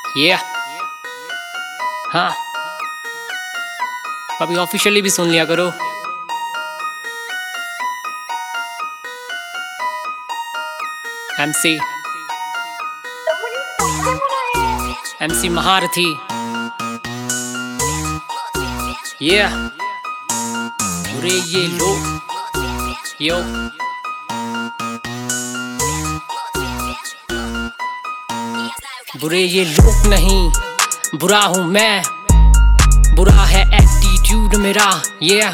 ये हाँ, कभी ऑफिशियली भी सुन लिया करो। MC महारथी। ये बुरे ये लोग यो बुरे ये लोग नहीं, बुरा हूँ मैं, बुरा है एटीट्यूड मेरा। ये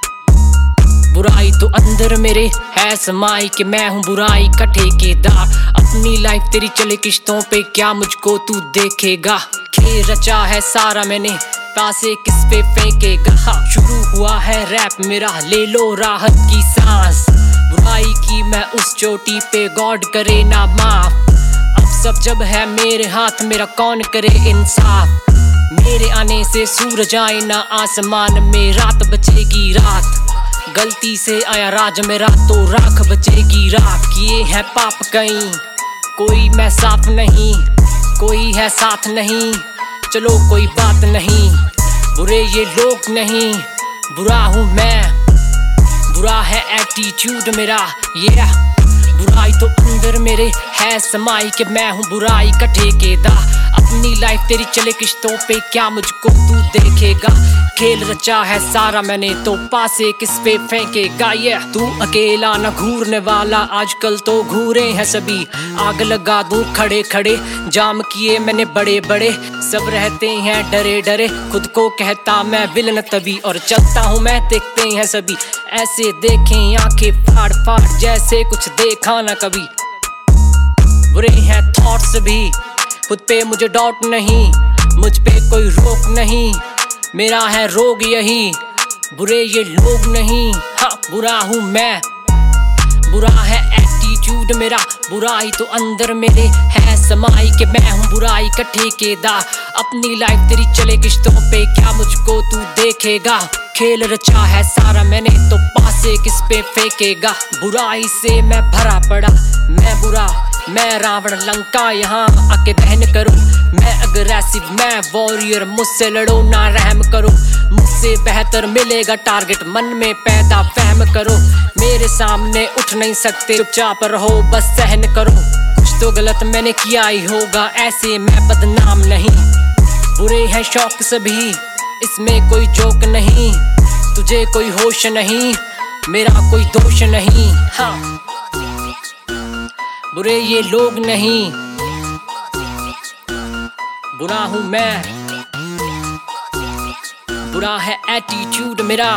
बुराई तो अंदर मेरे है समाई कि मैं हूँ बुराई का ठेकेदार। अपनी लाइफ तेरी चले किश्तों पे, क्या मुझको तू देखेगा? खेल रचा है सारा मैंने, पैसे किस पे फेंकेगा? शुरू हुआ है रैप मेरा, ले लो राहत की सांस। बुराई की मैं उस चोटी पे, गॉड करे ना माफ। अब सब जब है मेरे हाथ, मेरा कौन करे इंसाफ? मेरे आने से सूरज आए ना आसमान में, रात बचेगी रात। गलती से आया राज मेरा, तो राख बचेगी राख। किए हैं पाप कहीं, कोई मैं साफ नहीं, कोई है साथ नहीं, चलो कोई बात नहीं। बुरे ये लोग नहीं, बुरा हूँ मैं, बुरा है एटीट्यूड मेरा। ये बुराई तो अंदर मेरे है समाई कि मैं हूँ बुराई का ठेकेदार। अपनी लाइफ तेरी चले किश्तों पे, क्या मुझको तू देखेगा? खेल रचा है सारा मैंने, तो पासे किस पे फेंकेगा? ये तू अकेला न घूरने वाला, आजकल तो घूरे हैं सभी। आग लगा दूं खड़े खड़े, जाम किए मैंने बड़े बड़े। सब रहते हैं डरे डरे, खुद को कहता मैं विलन तभी, और चलता हूँ मैं देखते हैं सभी। ऐसे देखें आंखें फाड़ फाड़, जैसे कुछ देखा न कभी। बुरे हैं थॉट्स भी, खुद पे मुझे डाउट नहीं, मुझ पे कोई रोक नहीं, मेरा है रोग यही। बुरे ये लोग नहीं, हाँ बुरा हूँ मैं, बुरा है एटीट्यूड मेरा। बुराई तो अंदर मेरे है समाई कि मैं हूँ बुराई का ठेकेदार। अपनी लाइफ तेरी चले किश्तों पे, क्या मुझको तू देखेगा? खेल रचा है सारा मैंने, तो पासे किस पे फेंकेगा? बुराई से मैं भरा पड़ा, मैं बुरा, मैं रावण लंका, यहाँ आके दहन करूं। मैं अग्रेसिव, मैं वॉरियर, मुझसे लड़ो ना रहम करो। मुझसे बेहतर मिलेगा टारगेट, मन में पैदा फहम करो। मेरे सामने उठ नहीं सकते, चुपचाप रहो बस सहन करो। कुछ तो गलत मैंने किया ही होगा, ऐसे मैं बदनाम नहीं। बुरे हैं शौक सभी, इसमें कोई जोक नहीं। तुझे कोई होश नहीं, मेरा कोई दोष नहीं। हाँ बुरे ये लोग नहीं, बुरा हूँ मैं, बुरा है एटीट्यूड मेरा।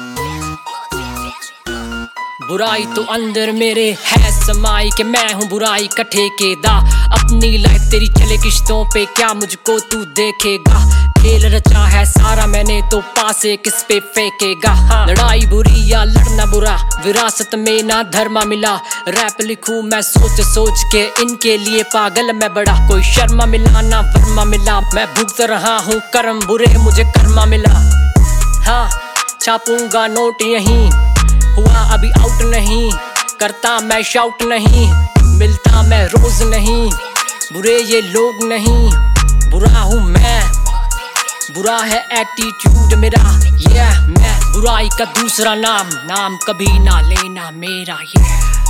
बुराई तो अंदर मेरे है समाई कि मैं हूँ बुराई का ठेकेदार। अपनी लाइफ तेरी चले किश्तों पे, क्या मुझको तू देखेगा? खेल रचा है सारा मैंने, तो पासे किस पे फेंकेगा? लड़ाई बुरी या लड़ना बुरा, विरासत में ना धर्मा मिला। रैप लिखूं मैं सोच सोच के, इनके लिए पागल मैं बड़ा। कोई शर्मा मिला ना वर्मा मिला, मैं भुगत रहा हूँ कर्म बुरे, मुझे कर्मा मिला। हाँ छापूंगा नोट यहीं, हुआ अभी आउट नहीं, करता मैं शाउट नहीं, मिलता मैं रोज नहीं। बुरे ये लोग नहीं, बुरा हूँ मैं, बुरा है एटीट्यूड मेरा। ये मैं बुराई का दूसरा नाम, नाम कभी ना लेना मेरा। ये